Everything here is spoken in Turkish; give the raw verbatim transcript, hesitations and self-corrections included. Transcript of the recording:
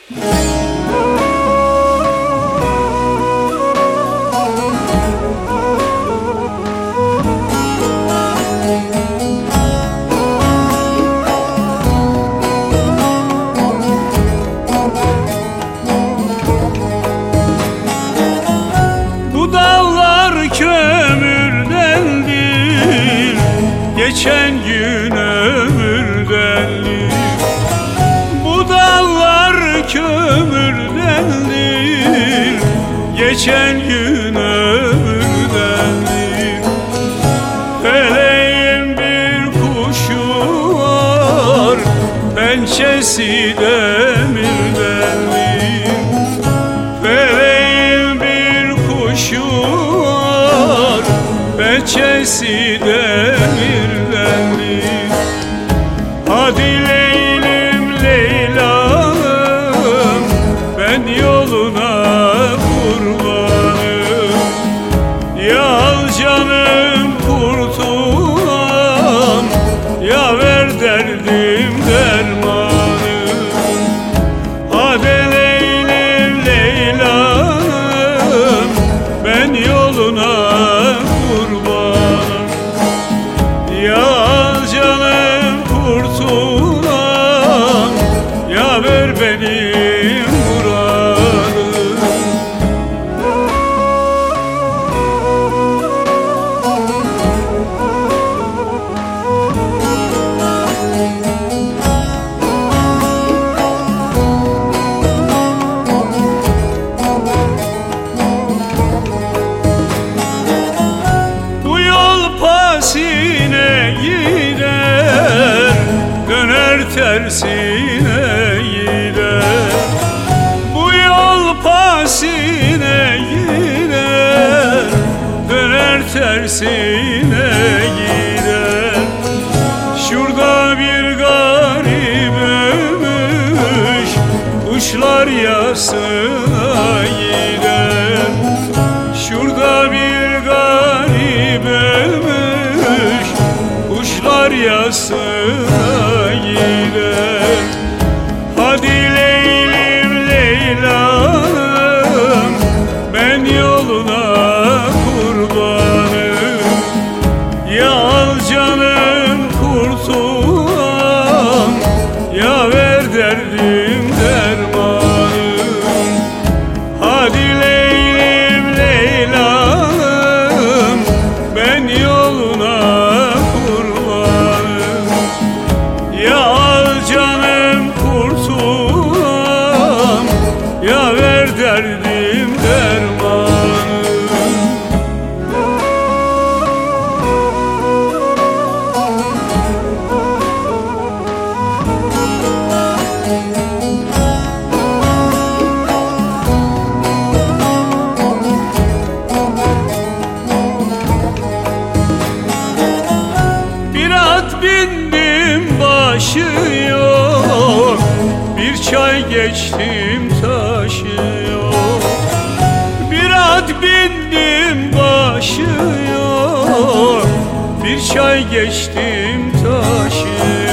Bu dağlar kömürdendir, geçen gün ömürdendir. Bu dağlar kömürdendir, geçen gün ömürdendir. Feleğin bir kuşu var, pençesi demirdendir. Feleğin bir kuşu var, pençesi demirdendir. Hadi Leylim Leyla'm, ben yoluna kurbanım. Ya al canım kurtulam, ya ver derdim dermanım. Hadi Leylim Leyla'm, ben yoluna kurbanım. Ya al canım kurtulam, ya ver benim muradım. Bu yol pasine gider, döner tersine gider. Bu yol pasine gider, döner tersine gider. Şurada bir garip ölmüş, kuşlar yasına gider. Şurada bir garip ölmüş, kuşlar yasına gider. Hadi Leylim Leyla'm, ben yoluna kurbanım. Ya al canım kurtulam, ya ver derdim dermanım. Hadi Leylim Leyla'm, ben yoluna kurbanım. Ya al canım kurtulam, ya ver derdim dermanım. Bir at bindim başı yok, bir çay geçtim taşı yok. Bir at bindim başı yok, bir çay geçtim taşı